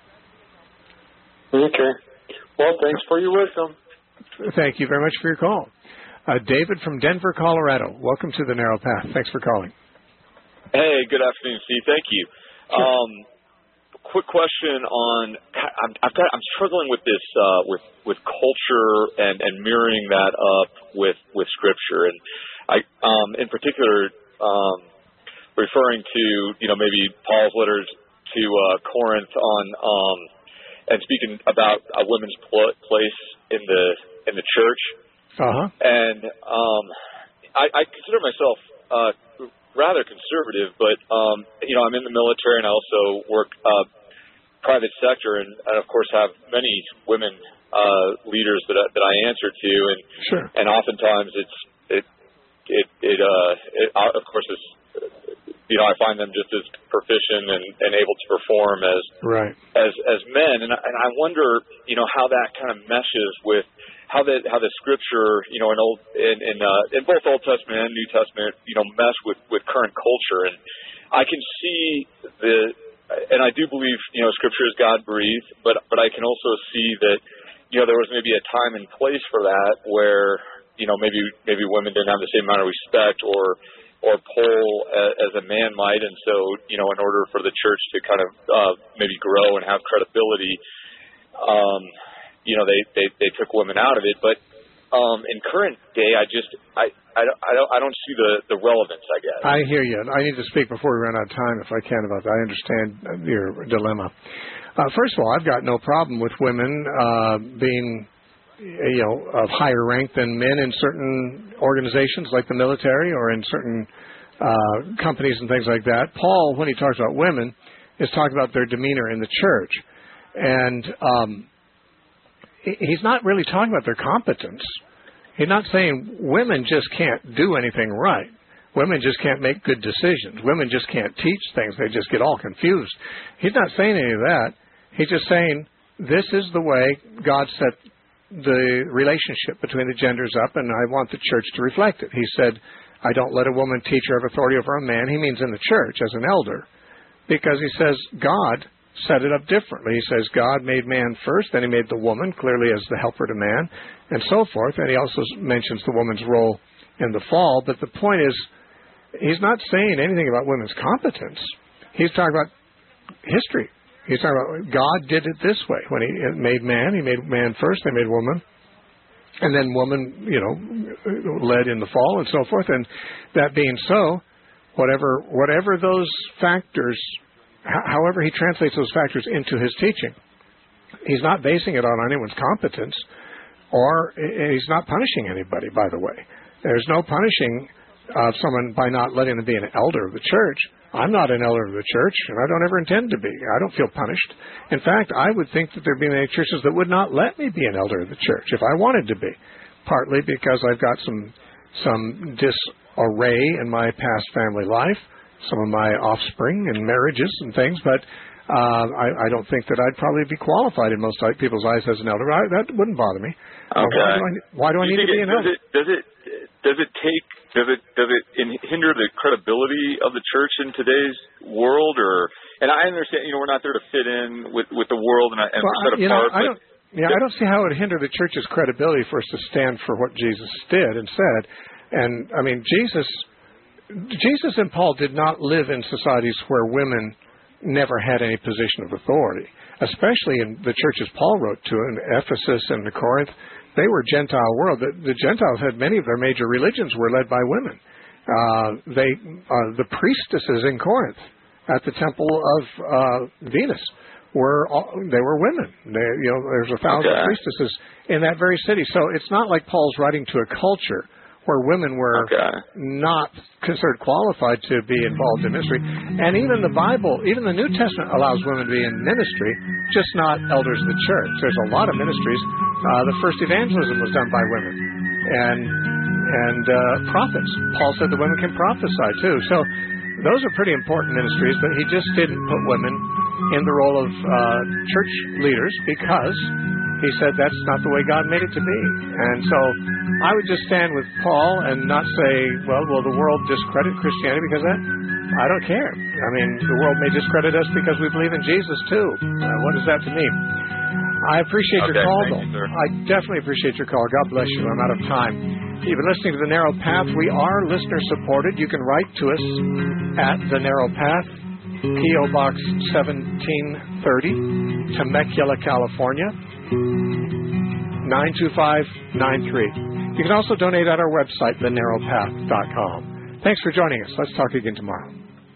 Okay. Well, thanks for your wisdom. Thank you very much for your call. David from Denver, Colorado. Welcome to the Narrow Path. Thanks for calling. Hey, good afternoon, Steve. Thank you. Sure. Quick question on I'm struggling with this with culture and mirroring that up with Scripture, and I in particular referring to maybe Paul's letters to Corinth on and speaking about a woman's place in the church. Uh-huh. And I consider myself rather conservative, but I'm in the military and I also work private sector, and of course have many women leaders that I answer to, and sure. And oftentimes it of course is I find them just as proficient and able to perform as men, and I wonder how that kind of meshes with how the Scripture in both Old Testament and New Testament mesh with current culture. And I can see and I do believe Scripture is God breathed, but I can also see that there was maybe a time and place for that where maybe women didn't have the same amount of respect or pull as a man might, and so in order for the church to kind of maybe grow and have credibility, they took women out of it. But in current day, I don't see the relevance, I guess. I hear you. I need to speak before we run out of time, if I can, about that. I understand your dilemma. First of all, I've got no problem with women being of higher rank than men in certain organizations like the military or in certain companies and things like that. Paul, when he talks about women, is talking about their demeanor in the church. And he's not really talking about their competence. He's not saying women just can't do anything right. Women just can't make good decisions. Women just can't teach things. They just get all confused. He's not saying any of that. He's just saying this is the way God set the relationship between the genders up, and I want the church to reflect it. He said, I don't let a woman teach or have authority over a man. He means in the church as an elder. because he says God set it up differently. He says God made man first, then he made the woman, clearly as the helper to man, and so forth. And he also mentions the woman's role in the fall. But the point is, he's not saying anything about women's competence. He's talking about history. He's talking about God did it this way. When he made man first, then made woman. And then woman, led in the fall and so forth. And that being so, whatever those factors, however he translates those factors into his teaching, he's not basing it on anyone's competence, or he's not punishing anybody, by the way. There's no punishing someone by not letting them be an elder of the church. I'm not an elder of the church, and I don't ever intend to be. I don't feel punished. In fact, I would think that there'd be many churches that would not let me be an elder of the church if I wanted to be, partly because I've got some disarray in my past family life, some of my offspring and marriages and things, but I don't think that I'd probably be qualified in most people's eyes as an elder. That wouldn't bother me. Okay. Why do I need to be an elder? Does it hinder the credibility of the church in today's world, and I understand, we're not there to fit in with the world and set apart. I don't see how it would hinder the church's credibility for us to stand for what Jesus did and said. And I mean, Jesus and Paul did not live in societies where women never had any position of authority, especially in the churches Paul wrote to in Ephesus and Corinth. They were Gentile world. The Gentiles had many of their major religions were led by women. The priestesses in Corinth at the temple of Venus were women. There's 1,000 priestesses in that very city. So it's not like Paul's writing to a culture where women were not considered qualified to be involved in ministry. And even the Bible, even the New Testament allows women to be in ministry, just not elders of the church. There's a lot of ministries. The first evangelism was done by women. And prophets. Paul said the women can prophesy too. So those are pretty important ministries, but he just didn't put women in the role of church leaders because he said that's not the way God made it to be. And so I would just stand with Paul and not say, well, will the world discredit Christianity because of that? I don't care. I mean, the world may discredit us because we believe in Jesus too. What is that to me? I appreciate your call, though. I definitely appreciate your call. God bless you. I'm out of time. You've been listening to The Narrow Path. We are listener-supported. You can write to us at The Narrow Path, P.O. Box 1730, Temecula, California, 92593. You can also donate at our website, thenarrowpath.com. Thanks for joining us. Let's talk again tomorrow.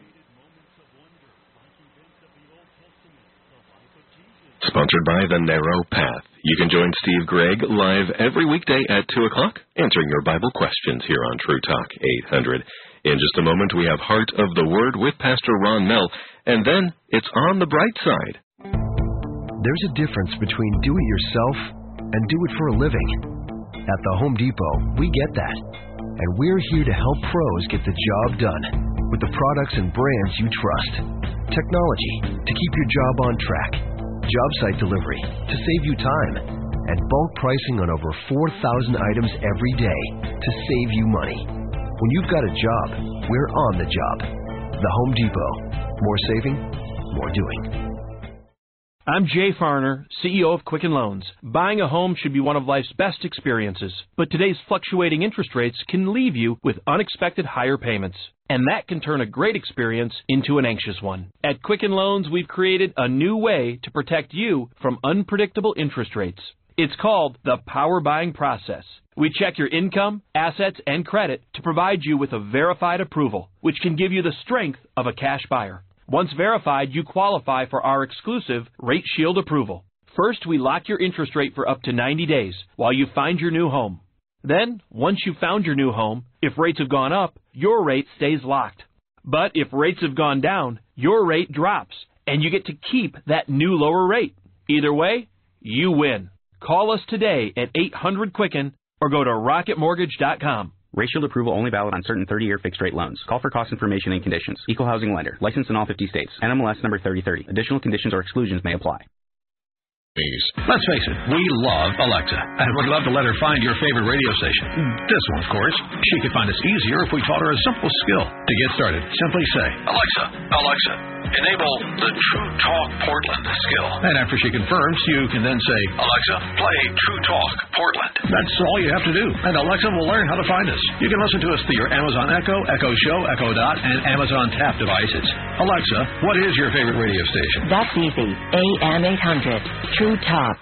Sponsored by The Narrow Path. You can join Steve Gregg live every weekday at 2 o'clock, answering your Bible questions here on True Talk 800. In just a moment, we have Heart of the Word with Pastor Ron Mell, and then it's On the Bright Side. There's a difference between do it yourself and do it for a living. At the Home Depot, we get that. And we're here to help pros get the job done with the products and brands you trust. Technology to keep your job on track. Job site delivery to save you time. And bulk pricing on over 4,000 items every day to save you money. When you've got a job, we're on the job. The Home Depot. More saving, more doing. I'm Jay Farner, CEO of Quicken Loans. Buying a home should be one of life's best experiences, but today's fluctuating interest rates can leave you with unexpected higher payments. And that can turn a great experience into an anxious one. At Quicken Loans, we've created a new way to protect you from unpredictable interest rates. It's called the Power Buying Process. We check your income, assets, and credit to provide you with a verified approval, which can give you the strength of a cash buyer. Once verified, you qualify for our exclusive Rate Shield approval. First, we lock your interest rate for up to 90 days while you find your new home. Then, once you've found your new home, if rates have gone up, your rate stays locked. But if rates have gone down, your rate drops, and you get to keep that new lower rate. Either way, you win. Call us today at 800-QUICKEN or go to rocketmortgage.com. Rate Shield approval only valid on certain 30-year fixed-rate loans. Call for cost information and conditions. Equal housing lender. Licensed in all 50 states. NMLS number 3030. Additional conditions or exclusions may apply. Let's face it, we love Alexa, and would love to let her find your favorite radio station. This one, of course. She could find us easier if we taught her a simple skill. To get started, simply say, Alexa, Enable the True Talk Portland skill. And after she confirms, you can then say, Alexa, play True Talk Portland. That's all you have to do. And Alexa will learn how to find us. You can listen to us through your Amazon Echo, Echo Show, Echo Dot, and Amazon Tap devices. Alexa, what is your favorite radio station? That's easy. AM 800. True Talk.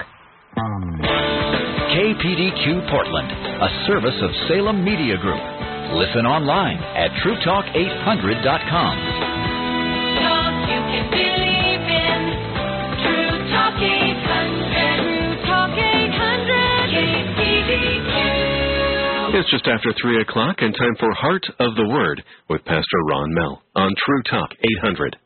KPDQ Portland, a service of Salem Media Group. Listen online at TrueTalk800.com. Talk you can believe in. True Talk 800. True Talk 800. KPDQ. It's just after 3 o'clock and time for Heart of the Word with Pastor Ron Mell on True Talk 800.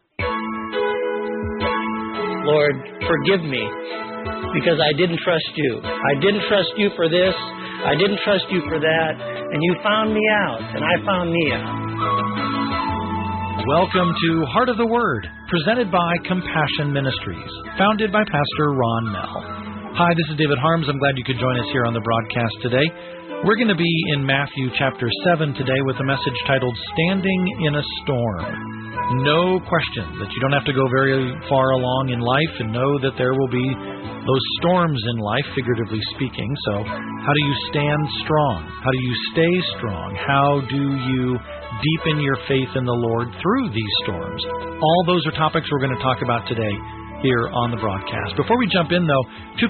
Lord, forgive me because I didn't trust you. I didn't trust you for this. I didn't trust you for that. And you found me out, and I found me out. Welcome to Heart of the Word, presented by Compassion Ministries, founded by Pastor Ron Mell. Hi, this is David Harms. I'm glad you could join us here on the broadcast today. We're going to be in Matthew chapter 7 today with a message titled Standing in a Storm. No question that you don't have to go very far along in life and know that there will be those storms in life, figuratively speaking. So how do you stand strong? How do you stay strong? How do you deepen your faith in the Lord through these storms? All those are topics we're going to talk about today here on the broadcast. Before we jump in, though, two